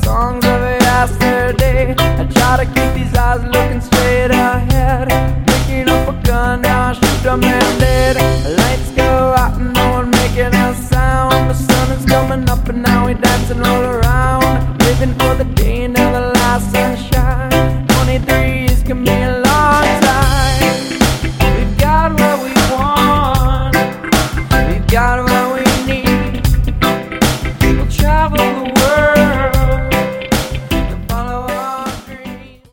songs of yesterday. I try to keep these eyes looking straight ahead. Picking up a gun, now I shoot them and dead. Lights go out and no one making a sound. The sun is coming up and now we dance and roll around.